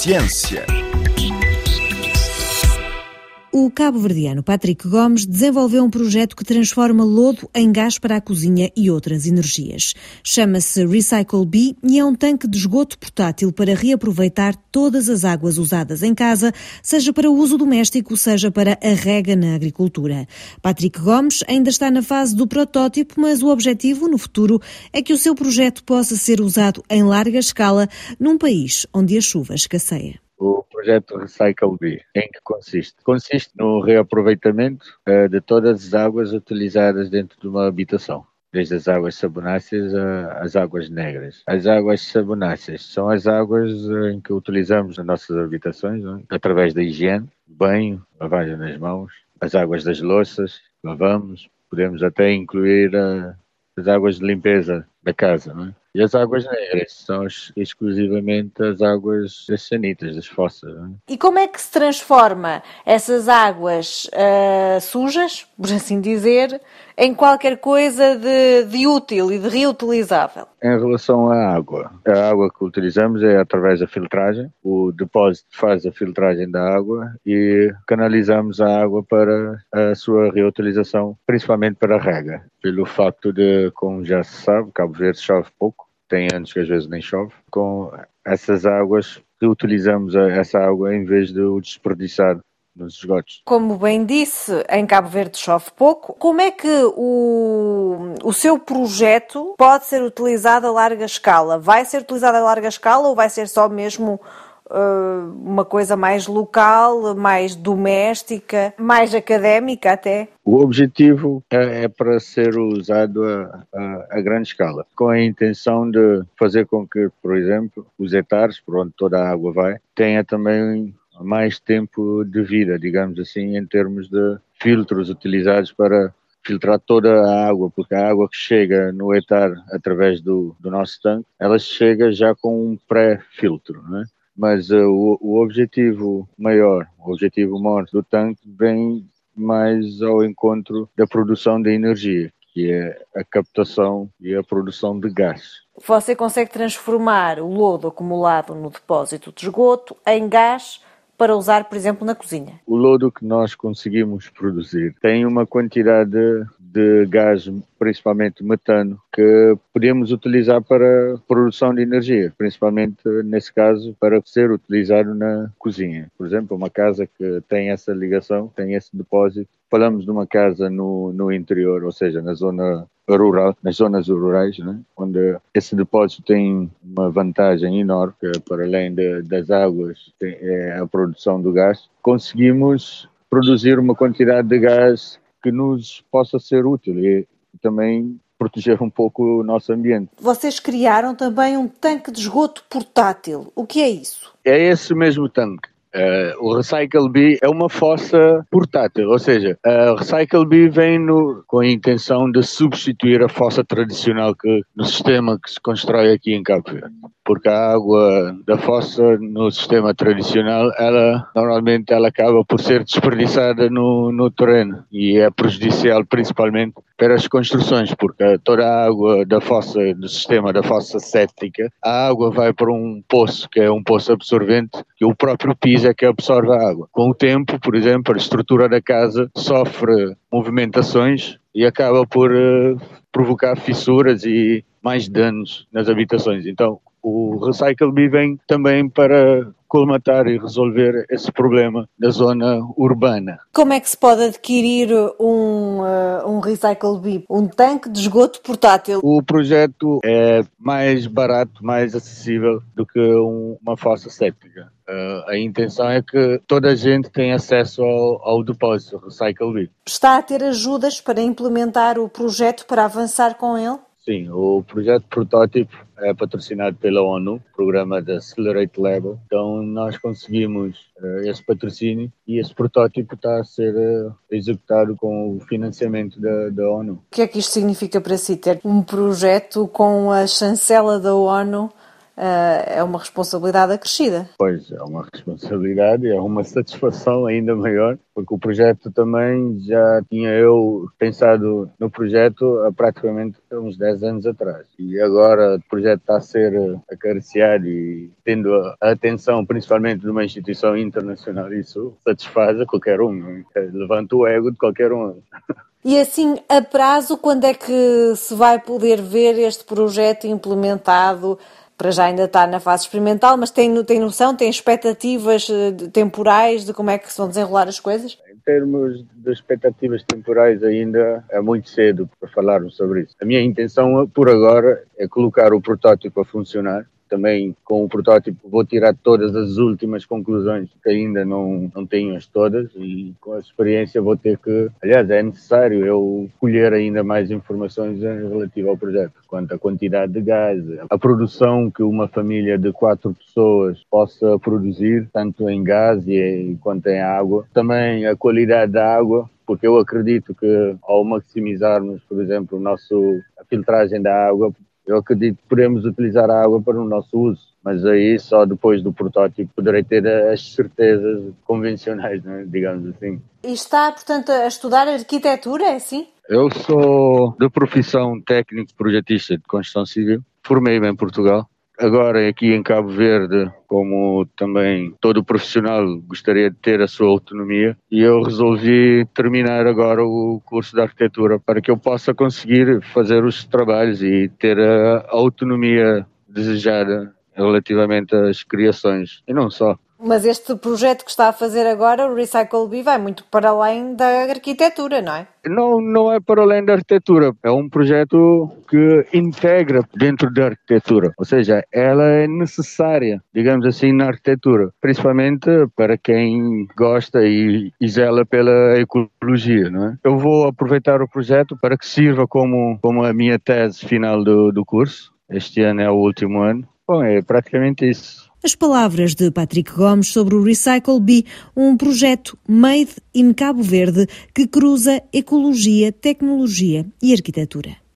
Ciência. O cabo-verdiano Patrick Gomes desenvolveu um projeto que transforma lodo em gás para a cozinha e outras energias. Chama-se Recycle-B e é um tanque de esgoto portátil para reaproveitar todas as águas usadas em casa, seja para uso doméstico, seja para a rega na agricultura. Patrick Gomes ainda está na fase do protótipo, mas o objetivo no futuro é que o seu projeto possa ser usado em larga escala num país onde a chuva escasseia. O projeto Recycle-B, em que consiste? Consiste no reaproveitamento de todas as águas utilizadas dentro de uma habitação, desde as águas sabonáceas às águas negras. As águas sabonáceas são as águas em que utilizamos nas nossas habitações, não é? Através da higiene, banho, lavagem das mãos, as águas das louças, lavamos, podemos até incluir as águas de limpeza da casa, não é? E as águas negras são exclusivamente as águas das sanitas, das fossas. Não é? E como é que se transforma essas águas sujas, por assim dizer, em qualquer coisa de útil e de reutilizável? Em relação à água, a água que utilizamos é através da filtragem. O depósito faz a filtragem da água e canalizamos a água para a sua reutilização, principalmente para a rega. Pelo facto de, como já se sabe, Cabo Verde chove pouco, tem anos que às vezes nem chove. Com essas águas, reutilizamos essa água em vez de o desperdiçar nos esgotos. Como bem disse, em Cabo Verde chove pouco. Como é que o seu projeto pode ser utilizado a larga escala? Vai ser utilizado a larga escala ou vai ser só mesmo uma coisa mais local, mais doméstica, mais académica até? O objetivo é para ser usado a grande escala, com a intenção de fazer com que, por exemplo, os hectares, por onde toda a água vai, tenha também mais tempo de vida, digamos assim, em termos de filtros utilizados para filtrar toda a água, porque a água que chega no hectare através do nosso tanque, ela chega já com um pré-filtro, não é? Mas o objetivo maior do tanque vem mais ao encontro da produção de energia, que é a captação e a produção de gás. Você consegue transformar o lodo acumulado no depósito de esgoto em gás para usar, por exemplo, na cozinha? O lodo que nós conseguimos produzir tem uma quantidade de gás, principalmente metano, que podemos utilizar para produção de energia, principalmente nesse caso para ser utilizado na cozinha. Por exemplo, uma casa que tem essa ligação, tem esse depósito. Falamos de uma casa no interior, ou seja, na zona rural, nas zonas rurais, né? Onde esse depósito tem uma vantagem enorme, que para além das águas, é a produção do gás. Conseguimos produzir uma quantidade de gás que nos possa ser útil e também proteger um pouco o nosso ambiente. Vocês criaram também um tanque de esgoto portátil. O que é isso? É esse mesmo tanque. O Recycle-B é uma fossa portátil, ou seja, a Recycle-B vem com a intenção de substituir a fossa tradicional no sistema que se constrói aqui em Cabo Verde. Porque a água da fossa no sistema tradicional, normalmente ela acaba por ser desperdiçada no terreno e é prejudicial principalmente para as construções, porque toda a água da fossa, do sistema da fossa séptica, a água vai para um poço, que é um poço absorvente, que o próprio piso é que absorve a água. Com o tempo, por exemplo, a estrutura da casa sofre movimentações e acaba por provocar fissuras e mais danos nas habitações. Então, o Recycle-B vem também para colmatar e resolver esse problema da zona urbana. Como é que se pode adquirir um Recycle-B, um tanque de esgoto portátil? O projeto é mais barato, mais acessível do que uma fossa séptica. A intenção é que toda a gente tenha acesso ao depósito Recycle-B. Está a ter ajudas para implementar o projeto, para avançar com ele? Sim, o projeto protótipo é patrocinado pela ONU, programa da Accelerate Lab. Então nós conseguimos esse patrocínio e esse protótipo está a ser executado com o financiamento da ONU. O que é que isto significa para si, ter um projeto com a chancela da ONU é uma responsabilidade acrescida. Pois, é uma responsabilidade e é uma satisfação ainda maior, porque o projeto também já tinha eu pensado no projeto há praticamente uns 10 anos atrás. E agora o projeto está a ser acariciado e tendo a atenção principalmente de uma instituição internacional, isso satisfaz a qualquer um, levanta o ego de qualquer um. E assim, a prazo, quando é que se vai poder ver este projeto implementado? Para já ainda está na fase experimental, mas tem noção, tem expectativas temporais de como é que se vão desenrolar as coisas? Em termos de expectativas temporais ainda é muito cedo para falarmos sobre isso. A minha intenção por agora é colocar o protótipo a funcionar. Também com o protótipo vou tirar todas as últimas conclusões que ainda não tenho-as todas e com a experiência vou ter que, aliás, é necessário eu colher ainda mais informações relativas ao projeto, quanto à quantidade de gás, a produção que uma família de 4 pessoas possa produzir, tanto em gás quanto em água. Também a qualidade da água, porque eu acredito que ao maximizarmos, por exemplo, a filtragem da água, eu acredito que podemos utilizar a água para o nosso uso, mas aí só depois do protótipo poderei ter as certezas convencionais, né, digamos assim. E está, portanto, a estudar arquitetura, é assim? Eu sou de profissão técnico projetista de construção civil, formei-me em Portugal. Agora aqui em Cabo Verde, como também todo profissional gostaria de ter a sua autonomia, e eu resolvi terminar agora o curso de arquitetura para que eu possa conseguir fazer os trabalhos e ter a autonomia desejada relativamente às criações, e não só. Mas este projeto que está a fazer agora, o Recycle Bee, vai muito para além da arquitetura, não é? Não é para além da arquitetura, é um projeto que integra dentro da arquitetura, ou seja, ela é necessária, digamos assim, na arquitetura, principalmente para quem gosta e zela pela ecologia, não é? Eu vou aproveitar o projeto para que sirva como a minha tese final do curso. Este ano é o último ano. Bom, é praticamente isso. As palavras de Patrick Gomes sobre o Recycle Bee, um projeto made in Cabo Verde que cruza ecologia, tecnologia e arquitetura.